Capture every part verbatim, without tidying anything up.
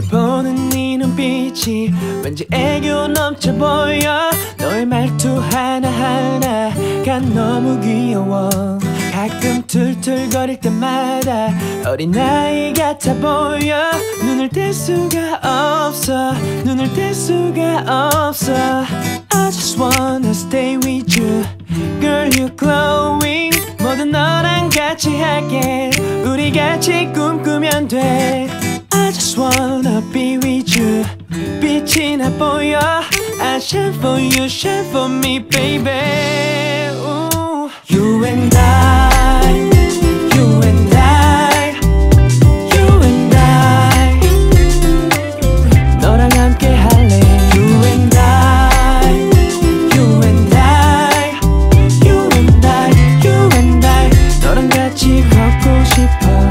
보는 네 눈빛이 왠지 애교 넘쳐 보여. 너의 말투 하나하나가 너무 귀여워. 가끔 툴툴거릴 때마다 어린아이 같아 보여. 눈을 뗄 수가 없어, 눈을 뗄 수가 없어. I just wanna stay with you, girl you're glowing. 뭐든 너랑 같이 할게, 우리 같이 꿈꾸면 돼. I just wanna be with you, 빛이 나 보여. I shine for you, shine for me baby. Ooh. You and I, you and I, you and I. 너랑 함께 할래. You and I, you and I, you and I, you and I. 너랑 같이 걷고 싶어.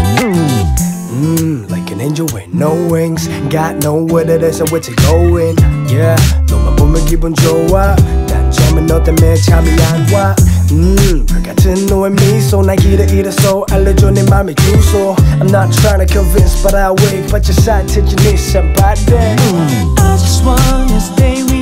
Mm, like an angel with no wings. Got nowhere that is where to going. Yeah, 너만 보면 기분 좋아. 단점은 너 때문에 잠이 안 와. 음, 별같은 너의 미소 날 길을 잃었어. 알려줘 내 맘의 주소. I'm not trying to convince but I wait. But your side to your knees somebody. I just wanna stay with